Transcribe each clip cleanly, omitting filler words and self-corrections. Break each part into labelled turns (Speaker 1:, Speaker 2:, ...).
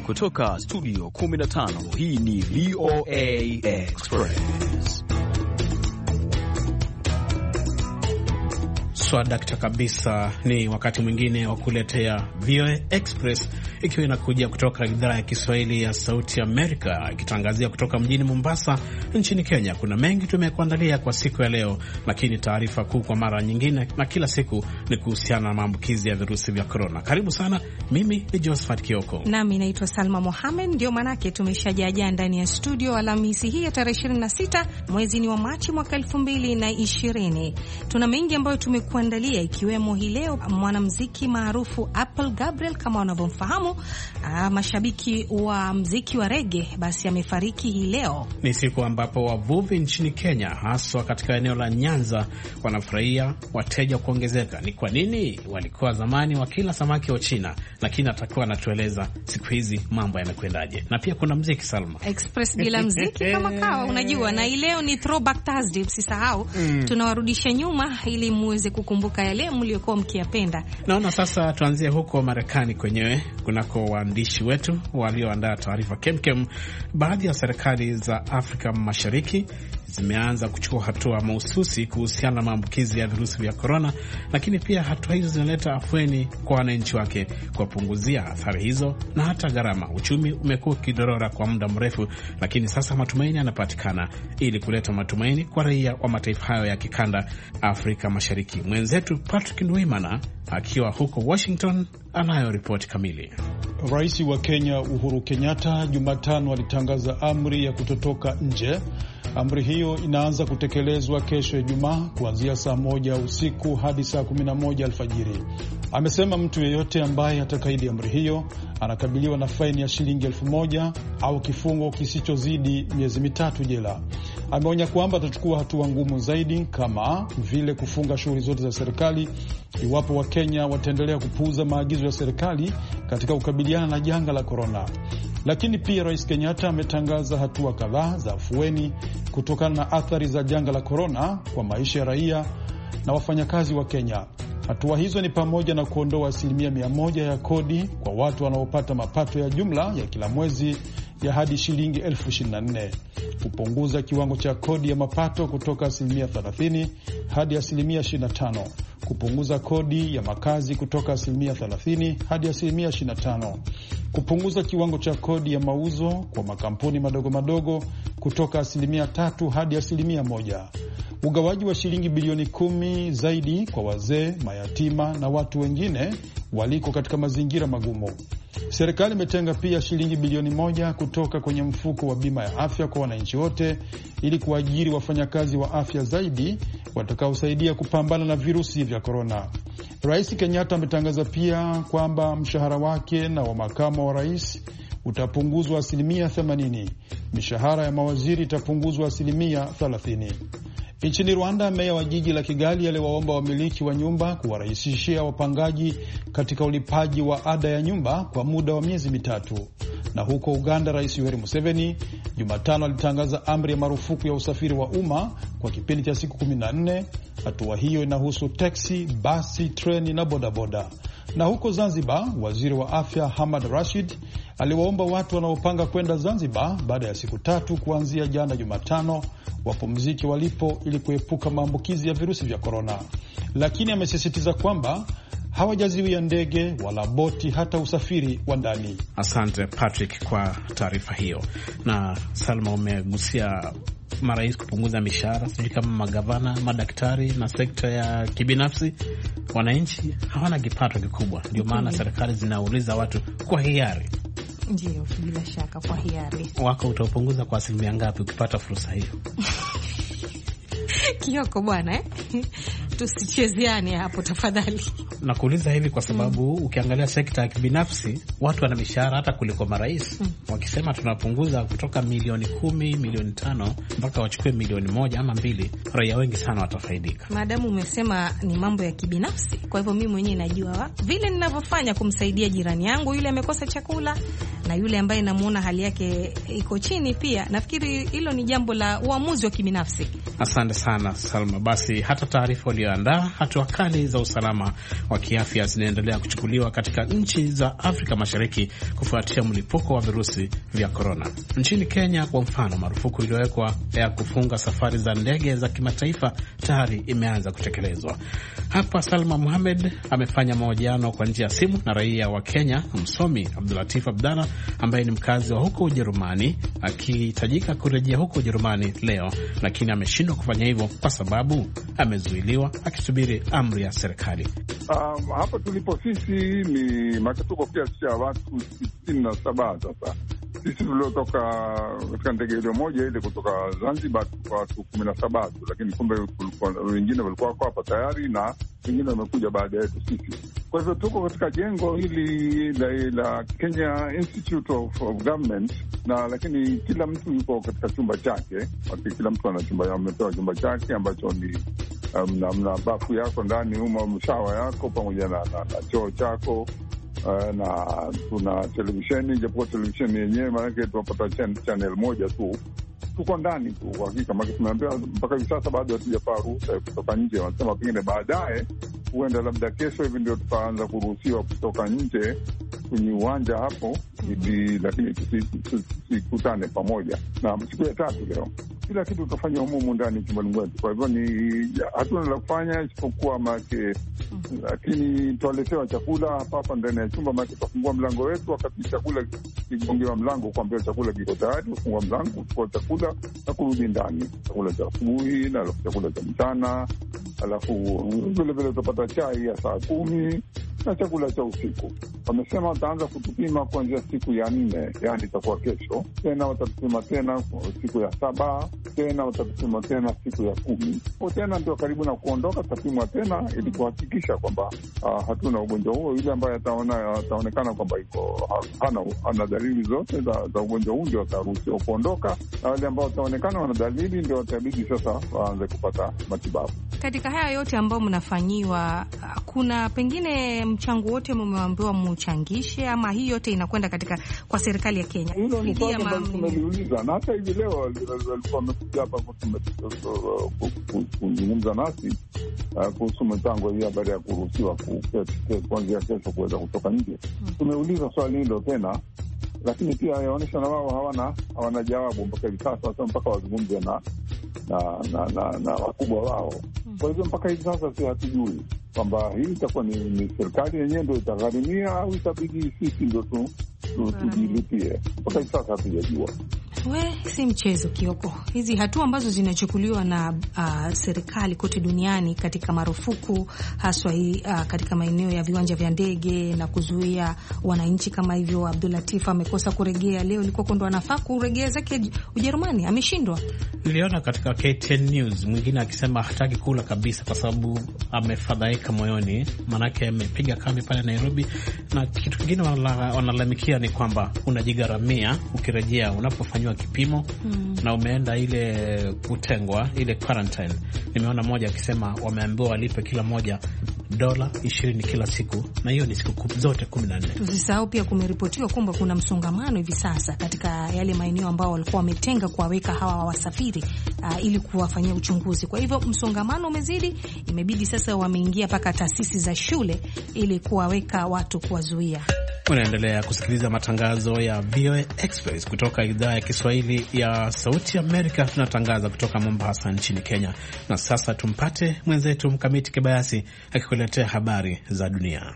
Speaker 1: Kutoka studio 15, hii ni VOA Express.
Speaker 2: Swadakta kabisa, ni wakati mwingine wa kuletea VOA Express, ikiwa inakuja kutoka idhaa ya Kiswahili ya Sauti Amerika, ikitangazia kutoka mjini Mombasa nchini Kenya. Kuna mengi tumekuandalia kwa siku ya leo, lakini taarifa kuu kwa mara nyingine na kila siku ni kuhusiana na maambukizi ya virusi vya korona. Karibu sana, mimi ni Josephat Kioko.
Speaker 3: Nami naitwa Salma Mohamed, ndio manake tumeshajaa ndani ya studio Alhamisi hii ya tarehe 26 mwezi ni wa Machi mwaka 2020. Tuna mengi ambayo tumekuandalia, ikiwemo hii leo mwanamuziki maarufu Apple Gabriel, kama wanavyomfahamu mashabiki wa muziki wa reggae, basi amefariki hii leo.
Speaker 2: Ni siku ambapo wavuvi nchini Kenya, haswa katika eneo la Nyanza, wanafurahia wateja kuongezeka. Ni kwa nini? Walikuwa zamani wakila samaki wa China, lakini atakuwa anatueleza siku hizi mambo yamekwendaje. Na pia kuna muziki, Salma
Speaker 3: Express bila muziki kama kawa, unajua. Na leo ni Throwback Thursday, usisahau. Tunawarudisha nyuma ili muweze kukumbuka yale mliokuwa mkiyapenda.
Speaker 2: Naona sasa tuanzie huko Marekani kwenyewe, kunako waandishi wetu walioandaa taarifa kemkem. Baadhi ya serikali za Afrika Mashariki zimeanza kuchukua hatua mahususi kuhusiana na maambukizi ya virusi vya korona, lakini pia hatua hizo zinaleta afueni kwa wananchi wake, kuwapunguzia athari hizo na hata gharama. Uchumi umekuwa ukidorora kwa muda mrefu, lakini sasa matumaini yanapatikana ili kuleta matumaini kwa raia wa mataifa hayo ya kikanda Afrika Mashariki. Mwenzetu Patrick Ndwimana akiwa huko Washington anayo ripoti kamili.
Speaker 4: Rais wa Kenya Uhuru Kenyatta Jumatano alitangaza amri ya kutotoka nje. Amri hiyo inaanza kutekelezwa kesho Ijumaa kuanzia saa 1 usiku hadi saa 11 alfajiri. Amesema mtu yeyote ambaye atakaidi amri hiyo anakabiliwa na faini ya shilingi 1,000 au kifungo kisichozidi miezi 3 jela. Ameonya kwamba atachukua hatua ngumu zaidi, kama vile kufunga shughuli zote za serikali iwapo Wakenya wataendelea kupuuza maagizo ya serikali katika kukabiliana na janga la korona. Lakini pia Rais Kenyatta ametangaza hatua kadhaa za afueni kutokana na athari za janga la korona kwa maisha ya raia na wafanyakazi wa Kenya. Hatua hizo ni pamoja na kuondoa 100% ya kodi kwa watu wanaopata mapato ya jumla ya kila mwezi ya hadi shilingi 24,000, kupunguza kiwango cha kodi ya mapato kutoka 30% hadi 25%, kupunguza kodi ya makazi kutoka 30% hadi 25%, kupunguza kiwango cha kodi ya mauzo kwa makampuni madogo madogo kutoka 3% hadi 1%, ugawaji wa shilingi bilioni 10 zaidi kwa wazee, mayatima na watu wengine waliko katika mazingira magumu. Serikali imetenga pia shilingi bilioni 1 kutoka kwenye mfuko wa bima ya afya kwa wananchi wote ili kuajiri wafanyakazi wa afya zaidi watakaosaidia kupambana na virusi vya korona. Rais Kenyatta ametangaza pia kwamba mshahara wake na wa makamu wa rais utapunguzwa 80%. Mishahara ya mawaziri itapunguzwa 30%. Nchini Rwanda, meya wa jiji la Kigali aliwaomba wamiliki wa nyumba kuwarahisishia wapangaji katika ulipaji wa ada ya nyumba kwa muda wa miezi 3. Na huko Uganda, Rais Yoweri Museveni Jumatano alitangaza amri ya marufuku ya usafiri wa umma kwa kipindi cha siku 14. Hatua hiyo inahusu teksi, basi, treni na bodaboda. Na huko Zanzibar, waziri wa afya Hamad Rashid aliwaomba watu wanaopanga kwenda Zanzibar baada ya siku 3 kuanzia jana Jumatano wapumzike walipo ili kuepuka maambukizi ya virusi vya korona. Lakini amesisitiza kwamba hawajaziwia ndege wala boti, hata usafiri wa ndani.
Speaker 2: Asante Patrick kwa taarifa hiyo. Na Salma, umegusia marais kupunguza mishahara, sijui kama magavana, madaktari na sekta ya kibinafsi. Wananchi hawana kipato kikubwa, ndio maana serikali zinauliza watu kwa hiari.
Speaker 3: Ndio, bila shaka kwa hiari.
Speaker 2: Wako utapunguza kwa asilimia ngapi ukipata fursa hiyo?
Speaker 3: Kioko bwana, tusichezeane hapo tafadhali.
Speaker 2: Nakuuliza hivi kwa sababu ukiangalia sekta ya kibinafsi watu wana mishahara hata kuliko marais. Wakisema tunapunguza kutoka milioni 10, milioni 5 mpaka wachukue milioni 1 ama 2, raia wengi sana watafaidika.
Speaker 3: Maadamu umesema ni mambo ya kibinafsi, kwa hivyo mimi mwenyewe najua vile ninavyofanya kumsaidia jirani yangu yule amekosa chakula na yule ambaye namuona hali yake iko chini pia. Nafikiri hilo ni jambo la uamuzi wa kibinafsi.
Speaker 2: Asante sana Salma. Basi hata taarifa walioandaa, hatua kali za usalama wa kiafya zinaendelea kuchukuliwa katika nchi za Afrika Mashariki kufuatia mlipuko wa virusi vya korona. Nchini Kenya kwa mfano, marufuku iliyowekwa ya kufunga safari za ndege za kimataifa tayari imeanza kutekelezwa. Hapa Salma Mohamed amefanya mahojiano kwa njia ya simu na raia wa Kenya, msomi Abdulatif Abdalla ambaye ni mkazi wa huko Ujerumani, akihitajika kurejea huko Ujerumani leo, lakini ameshindwa kufanya hivyo kwa sababu amezuiliwa akisubiri amri ya serikali.
Speaker 5: Hapa tulipo sisi ni makatuko kiasi cha watu 67 sasa. Sisi tuliotoka katika ndege ile moja ile kutoka Zanzibar kwa watu 17 tu, lakini kumbe wengine walikuwa hapa tayari na wengine wamekuja baada yetu sisi. Kwa hivyo tuko katika jengo hili la Kenya Institute of Government, na lakini kila mtu yuko katika chumba chake. Kila mtu ana chumba, amepewa chumba chake ambacho ni mna bafu yako ndani, mshawa yako pamoja na choo chako. Na tuna televisheni, japokuwa televisheni yenyewe maanake tunapata channel moja tu. Tuko ndani tu kwa hakika, maana tumeambiwa mpaka hivi sasa bado hatujapata ruhusa kutoka nje. Wanasema pengine baadaye, huenda labda kesho hivi ndio tutaanza kuruhusiwa kutoka nje kwenye uwanja hapo, lakini tusikutane pamoja. Na siku ya 3 leo kila kitu tutafanya humu ndani chumbani mwetu. Kwa hivyo ni hatuna la kufanya isipokuwa make, lakini tualetewa chakula hapa ndani ya chumba. Maana tutafungua mlango wetu wakati chakula kigongewa mlango, kuambia chakula kiko tayari, kufungua mlango, kuchukua chakula na kurudi ndani. Chakula cha asubuhi na chakula cha mchana, alafu vile vile tutapata chai ya saa 10 na chakula cha usiku. Wamesema wataanza kutupima kuanzia siku ya 4, yani itakuwa kesho. Tena watatupima tena siku ya 7, tena watatupima tena siku ya 10. Kwa tena ndio karibu na kuondoka tutapimwa tena ili kuhakikisha kwamba hatuna ugonjwa huo. Yule ambaye ataonekana kwamba hana dalili zote za ugonjwa huo ndio ataruhusiwa kuondoka, na wale ambao wataonekana wana dalili ndio watabidi sasa waanze kupata matibabu.
Speaker 3: Katika haya yote ambayo mnafanyiwa, kuna pengine mchango wote mmeambiwa muchangishe, ama hii yote inakwenda kwa serikali ya Kenya?
Speaker 5: Hilo ni swali ambalo tumeliuliza, na hata hivi leo walikuwa wamekuja hapa kuzungumza nasi kuhusu mchango hii baada ya kuruhusiwa kuanzia kesho kuweza kutoka nje. Tumeuliza swali hilo tena, lakini pia yaonyesha na wao hawana jawabu mpaka hivi sasa, mpaka wazungumze na wakubwa wao. Kwa hivyo mpaka hivi sasa si hatujui kwamba hii itakuwa ni serikali yenyewe ndio itagharimia au itabidi sisi ndio tujilipie. Mpaka hivi sasa hatujajua.
Speaker 3: Si mchezo Kioko. Hizi hatua ambazo zinachukuliwa na serikali kote duniani katika marufuku haswa katika maeneo ya viwanja vya ndege na kuzuia wananchi kama hivyo. Abdulatif amekosa kuregea leo, ilikuwa ndo anafaa kuregea zake Ujerumani, ameshindwa. Niliona katika KTN News mwingine akisema hataki kula kabisa kwa sababu amefadhaika moyoni, manake amepiga kambi pale Nairobi. Na kitu kingine wanalalamikia ni kwamba unajigaramia ukirejea, unapofanywa kipimo na umeenda ile kutengwa ile quarantine. Nimeona mmoja akisema wameambiwa walipe kila moja $20 kila siku, na hiyo ni siku zote 14. Tusisahau pia kumeripotiwa kwamba kuna msongamano hivi sasa katika yale maeneo ambao walikuwa wametenga kuwaweka hawa wasafiri ili kuwafanyia uchunguzi. Kwa hivyo msongamano umezidi, imebidi sasa wameingia mpaka taasisi za shule ili kuwaweka watu, kuwazuia. Unaendelea kusikiliza matangazo ya VOA Express kutoka idhaa ya Kiswahili ya Sauti Amerika. Tunatangaza kutoka Mombasa nchini Kenya. Na sasa tumpate mwenzetu Mkamiti Kibayasi akikuletea habari za dunia.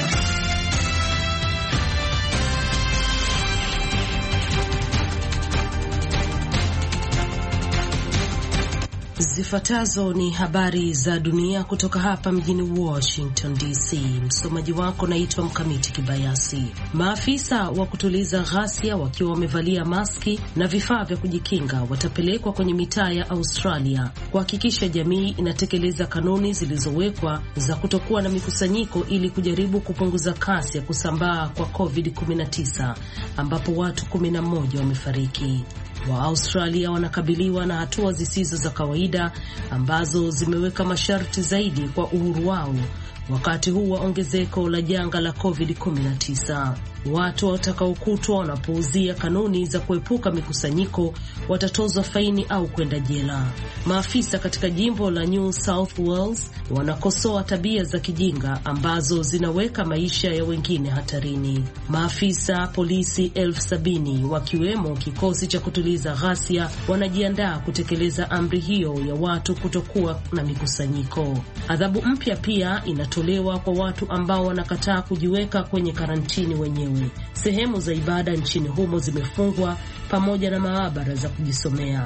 Speaker 6: Zifuatazo ni habari za dunia kutoka hapa mjini Washington DC. Msomaji wako naitwa Mkamiti Kibayasi. Maafisa wa kutuliza ghasia wakiwa wamevalia maski na vifaa vya kujikinga watapelekwa kwenye mitaa ya Australia kuhakikisha jamii inatekeleza kanuni zilizowekwa za kutokuwa na mikusanyiko ili kujaribu kupunguza kasi ya kusambaa kwa COVID-19 ambapo watu 11 wamefariki. Wa-Australia wanakabiliwa na hatua zisizo za kawaida ambazo zimeweka masharti zaidi kwa uhuru wao wakati huu wa ongezeko la janga la COVID-19. Watu watakaokutwa wanapuuzia kanuni za kuepuka mikusanyiko watatozwa faini au kwenda jela. Maafisa katika jimbo la New South Wales wanakosoa tabia za kijinga ambazo zinaweka maisha ya wengine hatarini. Maafisa polisi 70,000 wakiwemo kikosi cha kutuliza ghasia wanajiandaa kutekeleza amri hiyo ya watu kutokuwa na mikusanyiko. Adhabu mpya pia inatolewa kwa watu ambao wanakataa kujiweka kwenye karantini wenyewe. Sehemu za ibada nchini humo zimefungwa pamoja na maabara za kujisomea,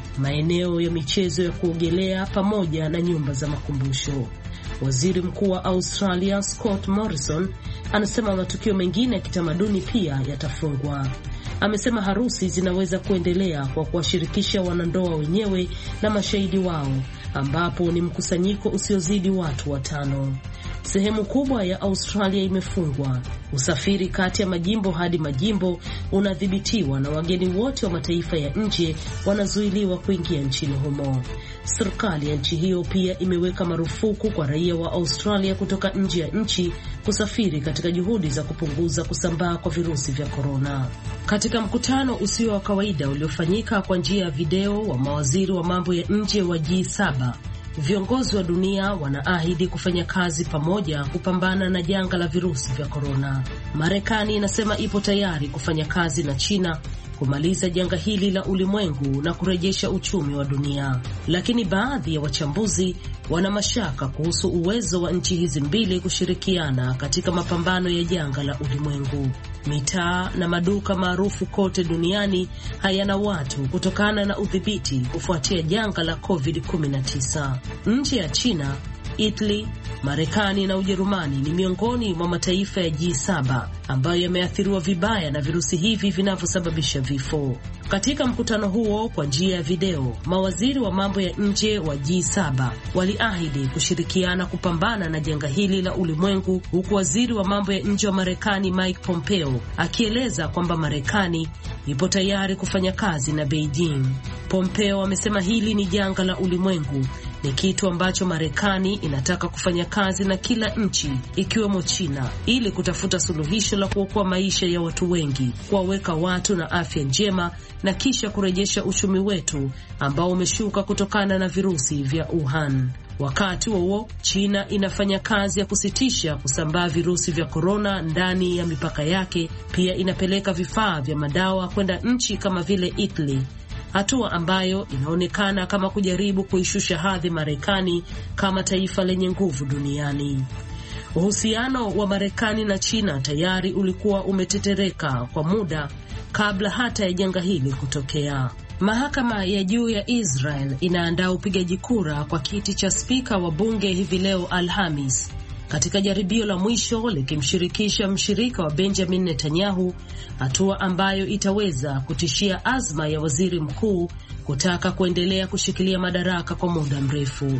Speaker 6: maeneo ya michezo ya kuogelea pamoja na nyumba za makumbusho. Waziri Mkuu wa Australia Scott Morrison anasema matukio mengine ya kitamaduni pia yatafungwa. Amesema harusi zinaweza kuendelea kwa kuwashirikisha wanandoa wenyewe na mashahidi wao, ambapo ni mkusanyiko usiozidi watu 5. Sehemu kubwa ya Australia imefungwa. Usafiri kati ya majimbo hadi majimbo unadhibitiwa na wageni wote wa mataifa ya nje wanazuiliwa kuingia nchini humo. Serikali ya nchi hiyo pia imeweka marufuku kwa raia wa Australia kutoka nje ya nchi kusafiri katika juhudi za kupunguza kusambaa kwa virusi vya korona. Katika mkutano usio wa kawaida uliofanyika kwa njia ya video wa mawaziri wa mambo ya nje wa G7, viongozi wa dunia wanaahidi kufanya kazi pamoja kupambana na janga la virusi vya korona. Marekani inasema ipo tayari kufanya kazi na China kumaliza janga hili la ulimwengu na kurejesha uchumi wa dunia. Lakini baadhi ya wachambuzi wana mashaka kuhusu uwezo wa nchi hizi mbili kushirikiana katika mapambano ya janga la ulimwengu. Mitaa na maduka maarufu kote duniani hayana watu kutokana na udhibiti kufuatia janga la COVID-19. Nchi ya China, Italy, Marekani na Ujerumani ni miongoni mwa mataifa ya G7 ambayo yameathiriwa vibaya na virusi hivi vinavyosababisha vifo. Katika mkutano huo kwa njia ya video, mawaziri wa mambo ya nje wa G7 waliahidi kushirikiana kupambana na janga hili la ulimwengu, huku waziri wa mambo ya nje wa Marekani Mike Pompeo akieleza kwamba Marekani ipo tayari kufanya kazi na Beijing. Pompeo amesema hili ni janga la ulimwengu, ni kitu ambacho Marekani inataka kufanya kazi na kila nchi ikiwemo China ili kutafuta suluhisho la kuokoa maisha ya watu wengi, kuwaweka watu na afya njema na kisha kurejesha uchumi wetu ambao umeshuka kutokana na virusi vya Wuhan. Wakati huo China inafanya kazi ya kusitisha kusambaa virusi vya korona ndani ya mipaka yake. Pia inapeleka vifaa vya madawa kwenda nchi kama vile Italy, hatua ambayo inaonekana kama kujaribu kuishusha hadhi Marekani kama taifa lenye nguvu duniani. Uhusiano wa Marekani na China tayari ulikuwa umetetereka kwa muda kabla hata ya janga hili kutokea. Mahakama ya juu ya Israel inaandaa upigaji kura kwa kiti cha spika wa bunge hivi leo Alhamis, katika jaribio la mwisho likimshirikisha mshirika wa Benjamin Netanyahu, hatua ambayo itaweza kutishia azma ya waziri mkuu kutaka kuendelea kushikilia madaraka kwa muda mrefu.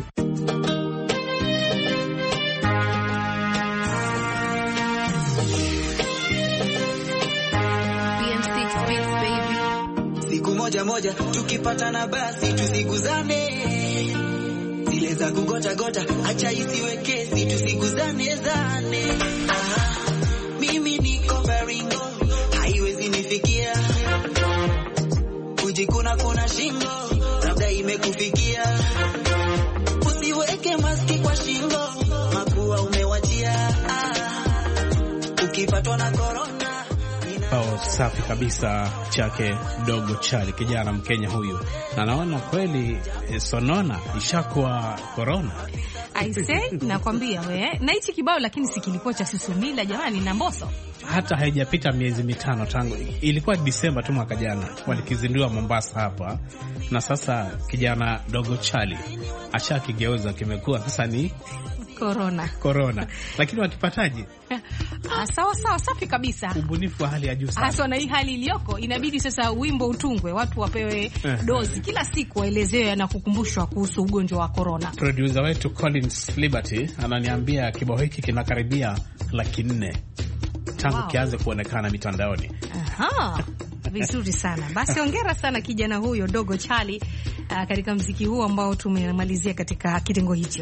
Speaker 7: Siku moja moja tukipatana basi tusiguzane, zile za kugota gota acha isiwe kesi, tusiguzane zane. Mimi niko Baringo, haiwezi nifikia, kujikuna kuna shingo, labda imekufikia. Usiweke maski kwa shingo, mapua umewachia, ukipatwa na korona.
Speaker 2: Safi kabisa chake Dogo Chali, kijana Mkenya huyu. Na naona kweli sonona ishakuwa corona.
Speaker 3: Aise, nakwambia we. Na hichi kibao lakini si kilikuwa cha Susumila jamani na Mbosso.
Speaker 2: Hata haijapita miezi 5 tangu. Ilikuwa Disemba tu mwaka jana walikizindua Mombasa hapa. Na sasa kijana Dogo Chali ashakigeuza, kimekuwa sasa ni Corona. Lakini wakipataje?
Speaker 3: Sawa, safi kabisa.
Speaker 2: Ubunifu wa hali ya juu sana.
Speaker 3: Hasa na hii hali iliyoko inabidi sasa wimbo utungwe, watu wapewe dozi kila siku, waelezewe na kukumbushwa kuhusu ugonjwa wa corona.
Speaker 2: Producer wetu Collins Liberty ananiambia kibao hiki kinakaribia 400,000 tangu kianze kuonekana mitandaoni.
Speaker 3: Vizuri sana. Basi hongera sana kijana huyo Dogo Chali katika mziki huu ambao tumemalizia katika kitengo hicho.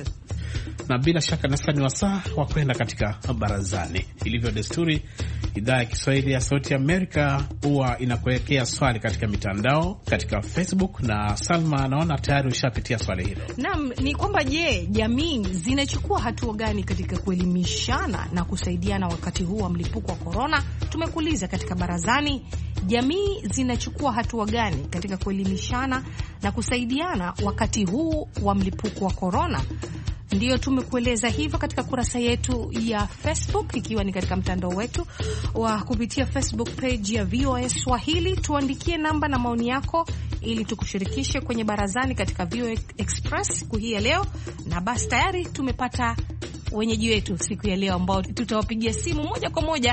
Speaker 2: na bila shaka sasa ni wasaa wa kwenda katika barazani. Ilivyo desturi, idhaa ya Kiswahili ya Sauti Amerika huwa inakuwekea swali katika mitandao, katika Facebook, na Salma, naona tayari ushapitia swali hilo.
Speaker 3: Naam, ni kwamba je, jamii zinachukua hatua gani katika kuelimishana na kusaidiana wakati huu wa mlipuko wa korona? Tumekuuliza katika barazani, jamii zinachukua hatua gani katika kuelimishana na kusaidiana wakati huu wa mlipuko wa korona? Ndiyo, tumekueleza hivyo katika kurasa yetu ya Facebook, ikiwa ni katika mtandao wetu wa kupitia Facebook page ya VOA Swahili. Tuandikie namba na maoni yako ili tukushirikishe kwenye barazani katika VOA Express siku hii ya leo. Na basi tayari tumepata wenyeji wetu siku ya leo ambao tutawapigia simu moja kwa moja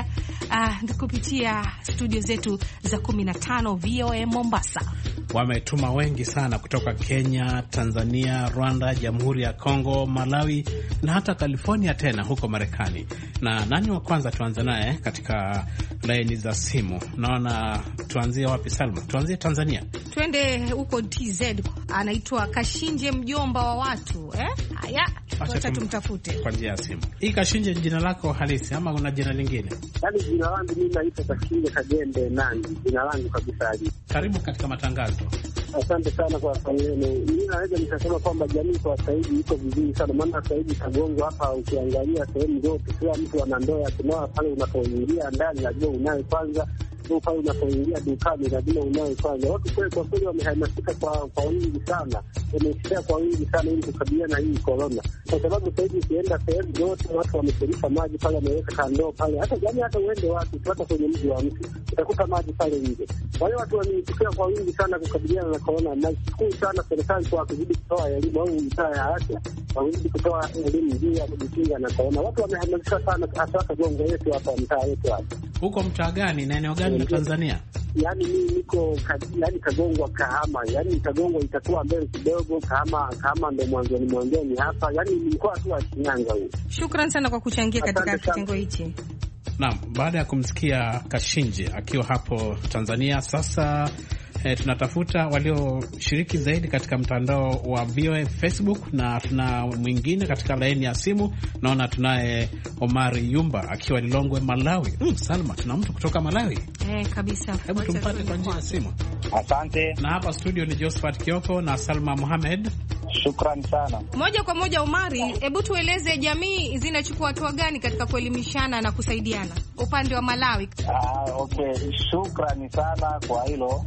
Speaker 3: kupitia studio zetu za 15 VOA Mombasa.
Speaker 2: Wametuma wengi sana kutoka Kenya, Tanzania, Rwanda, Jamhuri ya Kongo, Malawi na hata California tena huko Marekani. Na nani wa kwanza tuanze naye katika laini za simu? Naona tuanzie wapi, Salma? Tuanzie Tanzania.
Speaker 3: Twende huko TZ. Anaitwa Kashinje, mjomba wa watu. Haya, acha tumtafute
Speaker 2: kwa njia ya simu. Hii Kashinje jina lako halisi ama una jina lingine?
Speaker 8: Yaani jina langu mimi naitwa Kashinje Kajembe Nangi. Jina langu kabisa hili.
Speaker 2: Karibu katika matangazo.
Speaker 8: Asante sana kwa swali. Mimi naweza nikasema kwamba jamii kwa sasa hivi iko vizuri sana, maana sasa hivi Kagongo hapa ukiangalia sehemu zote kila mtu ana ndoo ya kunawa. Pale unapoingia ndani lazima unawe kwanza, pale unapoingia dukani lazima unawe kwanza. Watu kwa kweli wamehamasika kwa wingi sana, wamesikia kwa wingi sana ili kukabiliana na hii corona, kwa sababu sasa hivi ukienda sehemu zote watu wamefurika maji pale, wameweka kandoo pale. Hata jamii, hata uende watu hata kwenye mji wa mtu utakuta maji pale nje. Kwa hiyo watu wamesikia kwa wingi sana kukabiliana na corona, na shukuru sana serikali kwa kuzidi kutoa elimu, au wizara ya afya kuzidi kutoa elimu juu ya kujikinga na corona. Watu wamehamasika sana, hasa Kagongo yetu hapa, mtaa wetu hapa.
Speaker 2: Huko mtaa gani na eneo gani la Tanzania?
Speaker 8: Yaani mimi niko Kagongo Kahama. Yaani Kagongo itakuwa mbele kidogo, Kahama ndio mwanzoni hapa. Yaani nilikuwa tu wa Shinyanga huko.
Speaker 3: Shukrani sana kwa kuchangia katika kitengo hichi.
Speaker 2: Naam, baada ya kumsikia Kashinje akiwa hapo Tanzania, sasa tunatafuta walioshiriki zaidi katika mtandao wa VOA Facebook, na tuna mwingine katika laini ya simu. Naona tunaye Omari Yumba akiwa Lilongwe, Malawi. Salma, tuna mtu kutoka Malawi?
Speaker 3: Kabisa.
Speaker 2: Hebu tumpate kwa njia ya simu.
Speaker 9: Asante.
Speaker 2: Na hapa studio ni Josephat Kioko na Salma Mohamed.
Speaker 9: Shukrani sana.
Speaker 3: Moja kwa moja, Omari, hebu tueleze jamii zinachukua hatua gani katika kuelimishana na kusaidiana upande wa Malawi?
Speaker 9: Okay, shukrani sana kwa hilo.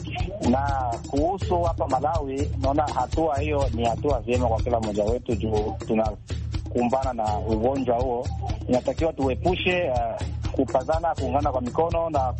Speaker 9: Na kuhusu hapa Malawi, naona hatua hiyo ni hatua vyema kwa kila mmoja wetu, juu tunakumbana na ugonjwa huo. Inatakiwa tuepushe kupazana, kuungana kwa mikono na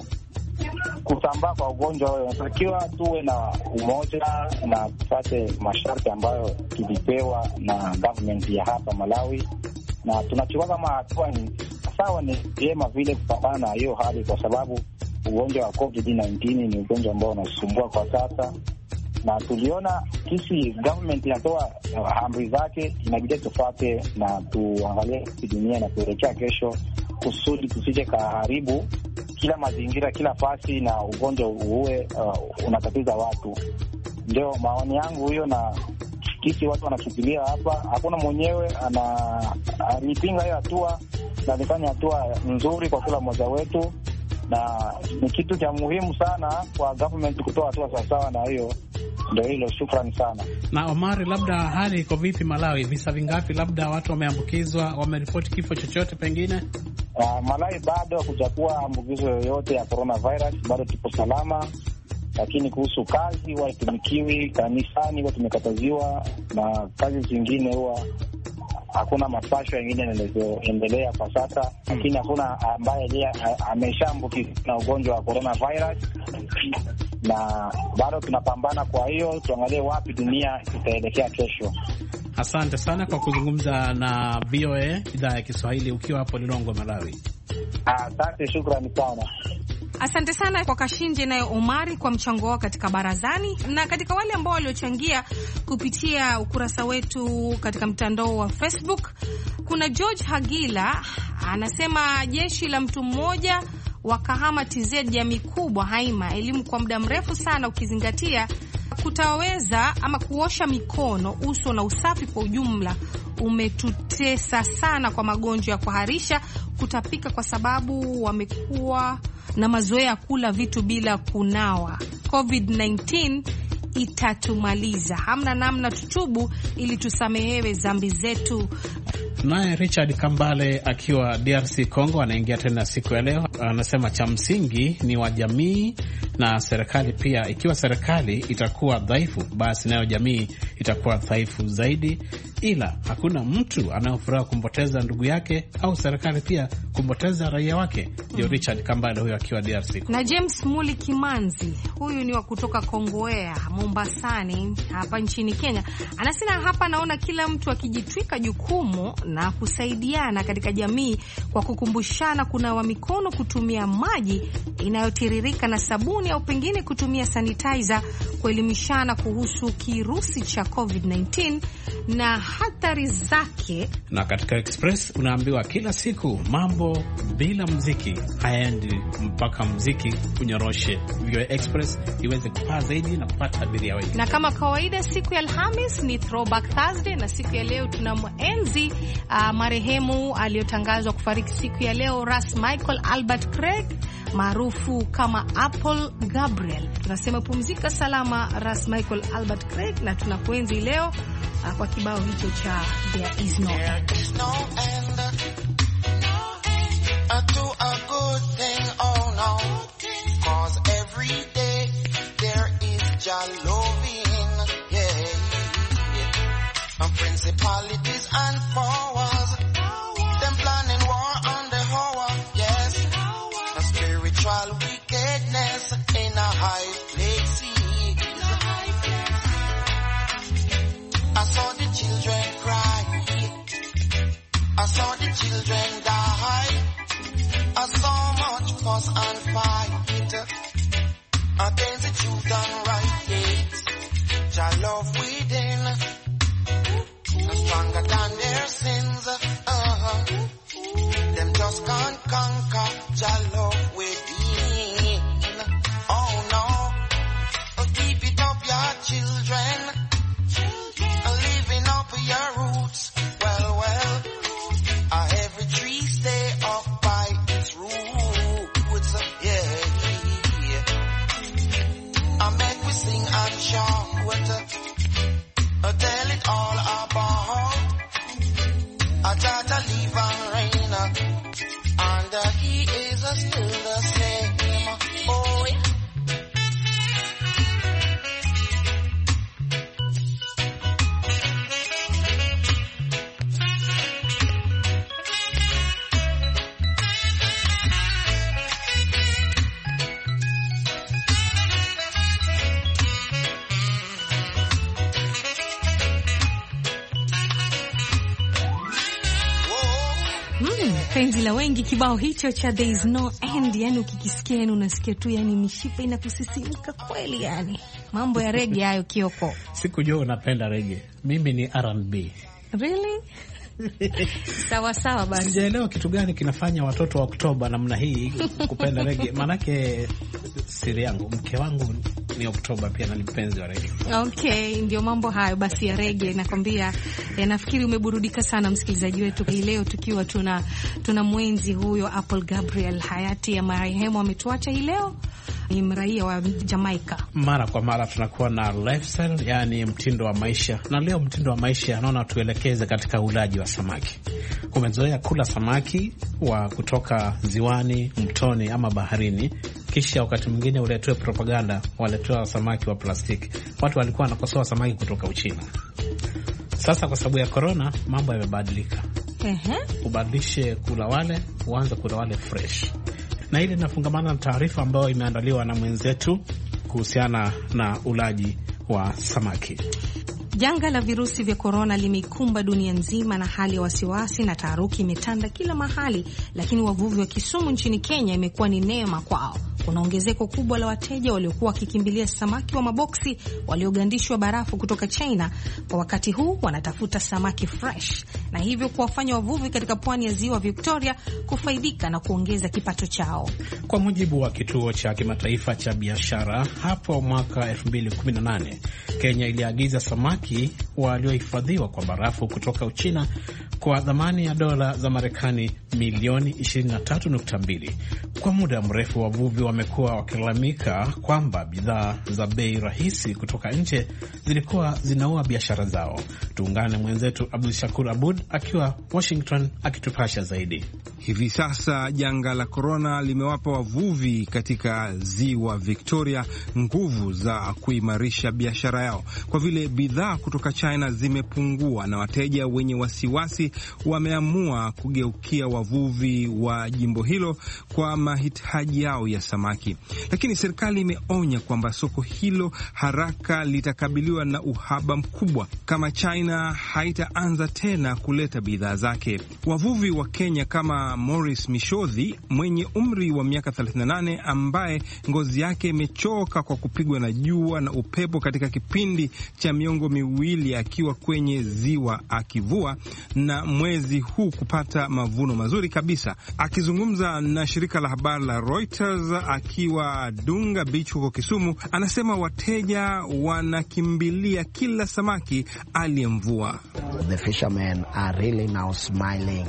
Speaker 9: kusambaa kwa ugonjwa huo. Inatakiwa tuwe na umoja na tupate masharti ambayo tulipewa na government ya hapa Malawi, na tunachukua kama hatua ni sawa, ni vyema vile kupambana na hiyo hali, kwa sababu ugonjwa wa COVID-19 ni ugonjwa ambao unasumbua kwa sasa, na tuliona kisi government inatoa amri zake, inabidi tufuate na tuangalie dunia na kuelekea kesho, kusudi tusije kaharibu kila mazingira, kila fasi, na ugonjwa uwe unatatiza watu. Ndio maoni yangu hiyo, na kisi watu wanachukulia hapa, hakuna mwenyewe anipinga hiyo hatua, na nifanya hatua nzuri kwa kila mmoja wetu, na ni kitu cha muhimu sana kwa government kutoa hatua sawasawa na hiyo. Ndio hilo, shukrani sana. Na
Speaker 2: Omari, labda hali iko vipi Malawi? Visa vingapi labda watu wameambukizwa, wameripoti kifo chochote pengine?
Speaker 9: Malawi bado hakujakuwa ambukizo yoyote ya coronavirus, bado tupo salama. Lakini kuhusu kazi, huwa tumikiwi kanisani, huwa tumekataziwa, na kazi zingine huwa hakuna mapasho mengine yanayoendelea kwa sasa, lakini hakuna ambaye ameshaambukizwa na ugonjwa wa coronavirus, na bado tunapambana. Kwa hiyo tuangalie wapi dunia itaelekea kesho.
Speaker 2: Asante sana kwa kuzungumza na VOA idhaa ya Kiswahili ukiwa hapo Lilongwe, Malawi.
Speaker 9: Asante, shukrani sana.
Speaker 3: Asante sana kwa Kashinje nayo Omari kwa mchango wao katika barazani. Na katika wale ambao waliochangia kupitia ukurasa wetu katika mtandao wa Facebook, kuna George Hagila anasema jeshi la mtu mmoja wa Kahama TZ, jamii kubwa haima elimu kwa muda mrefu sana, ukizingatia Kutaweza ama kuosha mikono, uso na usafi kwa ujumla umetutesa sana kwa magonjwa ya kuharisha, kutapika, kwa sababu wamekuwa na mazoea ya kula vitu bila kunawa. COVID-19 itatumaliza. Hamna namna, tutubu ili tusamehewe dhambi zetu.
Speaker 2: Naye Richard Kambale akiwa DRC Congo anaingia tena siku ya leo, anasema cha msingi ni wa jamii na serikali pia. Ikiwa serikali itakuwa dhaifu, basi nayo jamii itakuwa dhaifu zaidi, ila hakuna mtu anayefurahi kumpoteza ndugu yake au serikali pia kumpoteza raia wake. Ndio Richard Kambale huyo akiwa DRC.
Speaker 3: Na James Muli Kimanzi, huyu ni wa kutoka Kongowea, Mombasani hapa nchini Kenya, anasema hapa naona kila mtu akijitwika jukumu na kusaidiana katika jamii kwa kukumbushana kunawa mikono, kutumia maji inayotiririka na sabuni, au pengine kutumia sanitizer, kuelimishana kuhusu kirusi cha COVID-19 na hatari zake.
Speaker 2: Na katika Express unaambiwa kila siku mambo bila muziki haendi, mpaka muziki kunyoroshe VOA Express iweze kupaa zaidi na kupata abiria wengi.
Speaker 3: Na kama kawaida siku ya Alhamis ni Throwback Thursday, na siku ya leo tunamwenzi marehemu aliyotangazwa kufariki siku ya leo, Ras Michael Albert Craig maarufu kama Apple Gabriel. Tunasema pumzika salama Ras Michael Albert Craig, na tunakuenzi leo kwa kibao hicho cha There Is No End.
Speaker 10: Do a good thing, oh no, 'cause every day there is Jah loving, yeah. Principalities and powers, them planning war on the hour, yes. A spiritual wickedness in a high place. I saw the children cry, I saw the children die, I saw much fuss and fight against the truth and right ways. Jah love within, stronger than their sins. Them just can't conquer Jah love within. Oh no, keep it up your children, living up your roots. Well, every tree stay up by its roots. Yeah. I make we sing and shout, tell it all about Jah live and reign, and he is still the same. Oh yeah.
Speaker 3: Penzi la wengi, kibao hicho cha There Is No End. Yani ukikisikia, yani unasikia tu, yani mishipa inakusisimka kweli. Yani mambo ya reggae hayo, Kioko.
Speaker 2: Sikujua unapenda reggae. Mimi ni R&B.
Speaker 3: Really? Sawa sawa basi.
Speaker 2: Sijaelewa kitu gani kinafanya watoto wa Oktoba namna hii kupenda reggae. Manake siri yangu, mke wangu ni Oktoba pia na ni mpenzi wa reggae.
Speaker 3: Okay, ndio mambo hayo basi ya reggae. Nakwambia, nafikiri umeburudika sana msikilizaji wetu hii leo, tukiwa tuna mwenzi huyo Apple Gabriel, hayati ya marehemu ametuacha hii leo. Ni mraia wa Jamaica. Mara kwa mara tunakuwa na lifestyle, yani mtindo wa maisha. Na leo mtindo wa maisha naona tuelekeze katika ulaji wa samaki. Umezoea kula samaki wa kutoka ziwani, mtoni ama baharini, kisha wakati mwingine uletwe propaganda, waletewa samaki wa plastiki. Watu walikuwa wanakosoa samaki kutoka Uchina. Sasa kwa sababu ya corona mambo yamebadilika. Ubadilishe kula wale, uanze kula wale fresh. Na hili linafungamana na taarifa ambayo imeandaliwa na mwenzetu kuhusiana na ulaji wa samaki. Janga la virusi vya korona limeikumba dunia nzima na hali ya wasiwasi na taharuki imetanda kila mahali, lakini wavuvi wa Kisumu nchini Kenya imekuwa ni neema kwao, kuna ongezeko kubwa la wateja waliokuwa wakikimbilia samaki wa maboksi waliogandishwa barafu kutoka China. Kwa wakati huu wanatafuta samaki fresh, na hivyo kuwafanya wavuvi katika pwani ya ziwa Victoria kufaidika na kuongeza kipato chao.
Speaker 2: Kwa mujibu wa kituo cha kimataifa cha biashara, hapo mwaka 2018 Kenya iliagiza samaki waliohifadhiwa kwa barafu kutoka Uchina kwa dhamani ya dola za Marekani milioni 23.2. Kwa muda mrefu wavuvi wamekuwa wakilalamika kwamba bidhaa za bei rahisi kutoka nje zilikuwa zinaua biashara zao. Tuungane mwenzetu Abdul Shakur Abud akiwa Washington akitupasha zaidi.
Speaker 11: Hivi sasa janga la korona limewapa wavuvi katika ziwa Victoria nguvu za kuimarisha biashara yao, kwa vile bidhaa kutoka China zimepungua na wateja wenye wasiwasi wameamua kugeukia wavuvi wa jimbo hilo kwa mahitaji yao ya samaki. Lakini serikali imeonya kwamba soko hilo haraka litakabiliwa na uhaba mkubwa kama China haitaanza tena kuleta bidhaa zake. Wavuvi wa Kenya kama Morris Mishodhi mwenye umri wa miaka 38 ambaye ngozi yake imechoka kwa kupigwa na jua na upepo katika kipindi cha miongo miwili akiwa kwenye ziwa akivua, na mwezi huu kupata mavuno mazuri kabisa. Akizungumza na shirika la habari la Reuters akiwa Dunga Beach huko Kisumu, anasema wateja wanakimbilia kila samaki aliyemvua.
Speaker 12: The fishermen are really now smiling.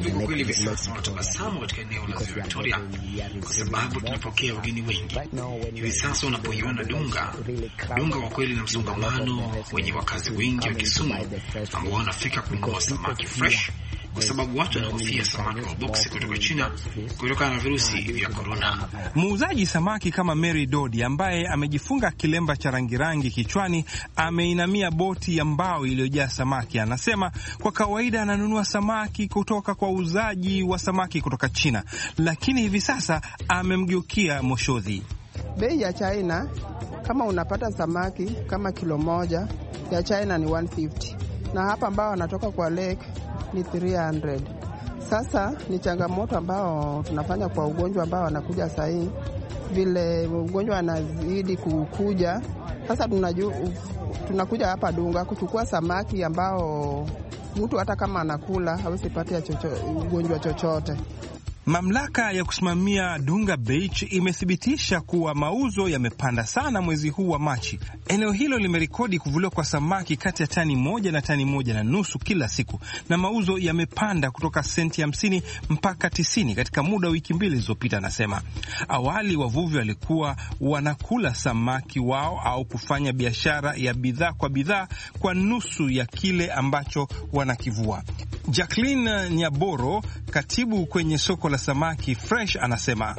Speaker 13: Tabasamu katika eneo la ziwa Victoria kwa sababu tunapokea wageni wengi. Hivi sasa unapoiona Dunga kwa kweli na msongamano wenye wakazi wengi wa Kisumu ambao wanafika kununua samaki fresh, kwa sababu watu wanahofia samaki wa boksi kutoka China kutokana na virusi vya korona.
Speaker 11: Muuzaji samaki kama Mary Dodi ambaye amejifunga kilemba cha rangi kichwani ameinamia boti ya mbao iliyojaa samaki. Anasema kwa kawaida ananunua samaki kutoka kwa uzaji wa samaki kutoka China, lakini hivi sasa amemgeukia Moshodhi.
Speaker 14: Bei ya China, kama unapata samaki kama kilo moja ya China ni 150, na hapa ambao wanatoka kwa lake ni 300. Sasa ni changamoto ambao tunafanya kwa ugonjwa ambao wanakuja sahii, vile ugonjwa anazidi kukuja. Sasa tunakuja hapa Dunga kuchukua samaki ambao mtu hata kama anakula hawezi pata ugonjwa chochote.
Speaker 11: Mamlaka ya kusimamia Dunga Beach imethibitisha kuwa mauzo yamepanda sana mwezi huu wa Machi. Eneo hilo limerekodi kuvuliwa kwa samaki kati ya tani 1 na tani 1.5 kila siku, na mauzo yamepanda kutoka senti 50 mpaka 90 katika muda wa wiki 2 zilizopita. Anasema awali wavuvi walikuwa wanakula samaki wao au kufanya biashara ya bidhaa kwa nusu ya kile ambacho wanakivua. Jacqueline Nyaboro, katibu kwenye soko la samaki fresh, anasema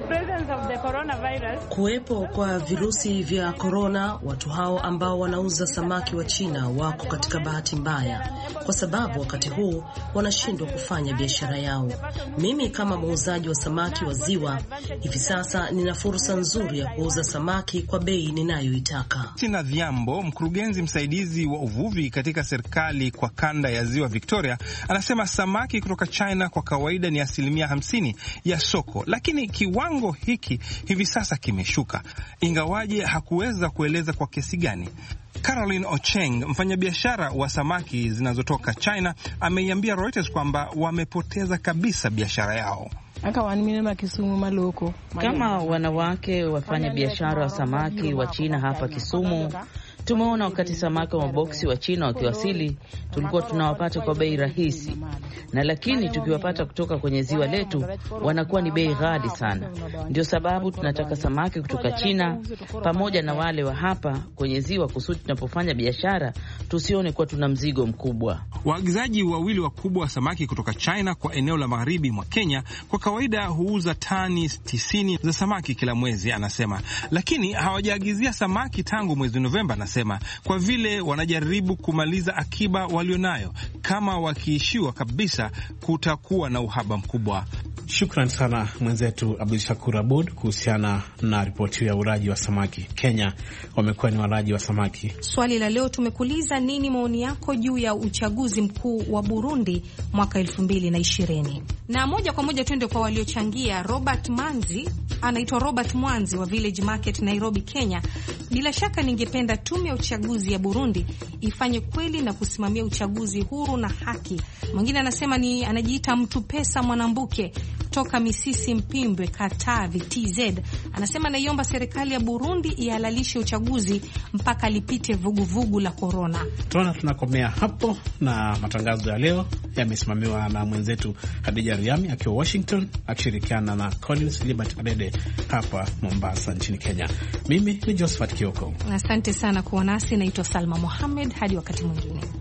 Speaker 6: kuwepo kwa virusi vya korona, watu hao ambao wanauza samaki wa China wako katika bahati mbaya, kwa sababu wakati huu wanashindwa kufanya biashara yao. Mimi kama muuzaji wa samaki wa ziwa hivi sasa nina fursa nzuri ya kuuza samaki kwa bei ninayoitaka.
Speaker 11: Tina Dhiambo, mkurugenzi msaidizi wa uvuvi katika serikali kwa kanda ya ziwa Victoria, anasema samaki kutoka China kwa kawaida ni 50% ya soko, lakini kiwango hiki hivi sasa kimeshuka, ingawaje hakuweza kueleza kwa kiasi gani. Caroline Ocheng, mfanyabiashara wa samaki zinazotoka China, ameiambia Reuters kwamba wamepoteza kabisa biashara yao.
Speaker 15: Kama wanawake wafanya biashara wa samaki wa China hapa Kisumu, tumeona wakati samaki wa maboksi wa China wakiwasili, tulikuwa tunawapata kwa bei rahisi, na lakini tukiwapata kutoka kwenye ziwa letu wanakuwa ni bei ghali sana. Ndio sababu tunataka samaki kutoka China pamoja na wale wa hapa kwenye ziwa, kusudi tunapofanya biashara tusione kuwa tuna mzigo mkubwa.
Speaker 11: Waagizaji wawili wakubwa wa samaki kutoka China kwa eneo la magharibi mwa Kenya kwa kawaida huuza tani 90 za samaki kila mwezi, anasema, lakini hawajaagizia samaki tangu mwezi Novemba. Anasema anasema kwa vile wanajaribu kumaliza akiba walionayo, kama wakiishiwa kabisa kutakuwa na uhaba mkubwa.
Speaker 2: Shukran sana mwenzetu Abdul Shakur Abud kuhusiana na ripoti ya uraji wa samaki. Kenya wamekuwa ni walaji wa samaki.
Speaker 3: Swali la leo tumekuuliza, nini maoni yako juu ya uchaguzi mkuu wa Burundi mwaka 2020? Na moja kwa moja twende kwa waliochangia. Robert Manzi, anaitwa Robert Mwanzi wa Village Market, Nairobi, Kenya. Bila shaka ningependa tume ya uchaguzi ya Burundi ifanye kweli na kusimamia uchaguzi huru na haki. Mwingine anasema ni anajiita mtu pesa Mwanambuke toka Misisi Mpimbwe, Katavi, TZ. Anasema naiomba serikali ya Burundi ihalalishe uchaguzi mpaka lipite vuguvugu la corona.
Speaker 2: Tunakomea hapo, na matangazo ya leo yamesimamiwa na mwenzetu Hadija Riami akiwa Washington akishirikiana na Collins Libert Adede hapa Mombasa nchini Kenya. Mimi ni Josephat Kioko.
Speaker 3: Asante sana kuwa nasi. Naitwa Salma Mohamed. Hadi wakati mwingine.